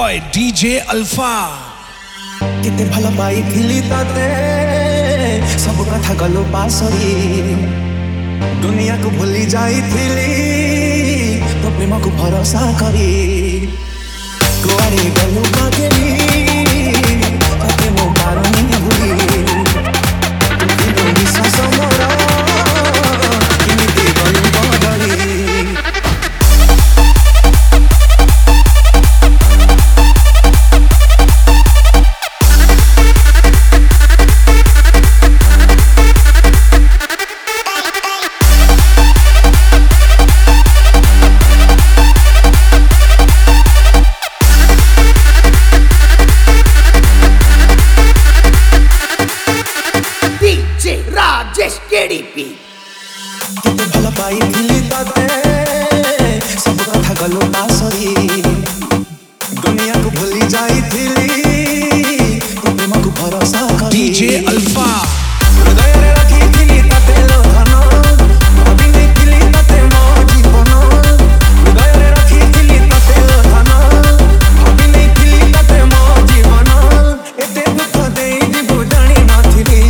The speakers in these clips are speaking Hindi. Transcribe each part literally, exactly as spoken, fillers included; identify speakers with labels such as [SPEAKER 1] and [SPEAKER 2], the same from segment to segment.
[SPEAKER 1] boy D J Alpha.
[SPEAKER 2] केते भला पाई थिली ताते सब कथा गलो पासरी दुनिया को भूली जाई थिली तो प्रेम को भरोसा करी कुआरी गलो पागेली ताते मो बारनी भूली तुम विश्वास मोरा किमिति गलो बदली
[SPEAKER 3] K D P
[SPEAKER 2] केते भला पाई थिली ताते सब कथा गलो पासरी दुनिया को भूली जाई थिली तो प्रेम को भरोसा करी
[SPEAKER 1] D J Alpha.
[SPEAKER 2] हृदय रे रखी थिली ताते लो धन अभी नहीं थिली ताते मो जीवन हृदय रे रखी थिली ताते लो धन अभी नहीं थिली ताते मो जीवन एते दुख देई जीव जानी न थिली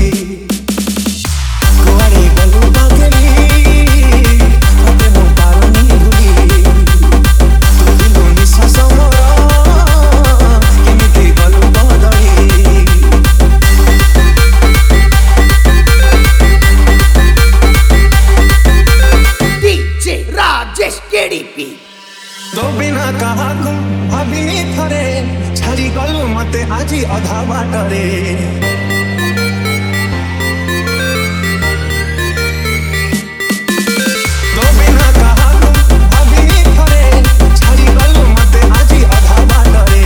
[SPEAKER 2] कुआरी गलो पागेली ताते मो बारनी भूली तुम विश्वास मोरा किमिति गलो बदली
[SPEAKER 3] D J Rajesh K D P
[SPEAKER 2] तो बिना कहा तुम अभी थरे छाड़ी गलू मते आजी अधा बाटरे तो बिना कहा तुम अभी थरे छाड़ी गलू मते आजी अधा बाटरे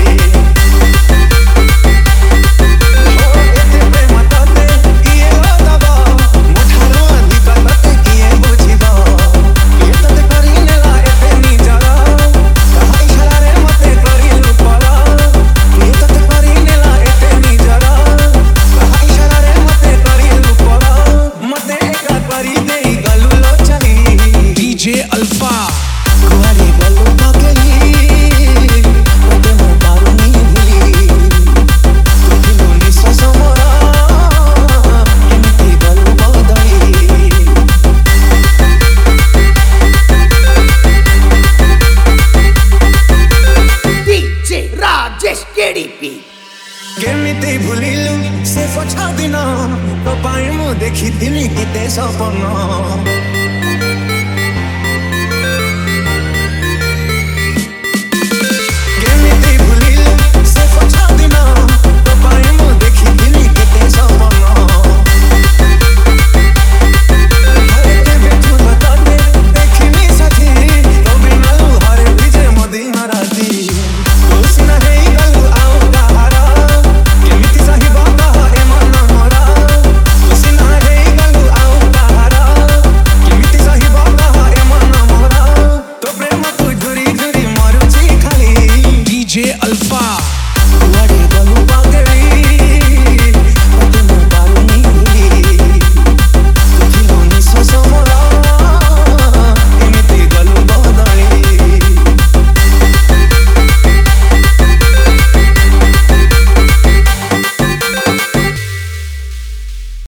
[SPEAKER 2] ओ एते प्रेम ताते किए दबा मुठारो अधिकते किए बुझिबा ये तते करी नेला एते निजरा कहाई छला रे मते करी लुपरा ये तते करी नेला एते निजरा कहाई छला रे मते करी लुपरा मते एका करी देई गलू लो चली
[SPEAKER 1] D J Alpha.
[SPEAKER 2] कुआरी गलू पागेली ताते मो बारनी भूली तुम विश्वास मोरा किमिति गलू बदली
[SPEAKER 3] D J Rajesh K D P
[SPEAKER 2] केमिति भूलिलु से पछा दिन तो पाई मु देखी दिली केते सपन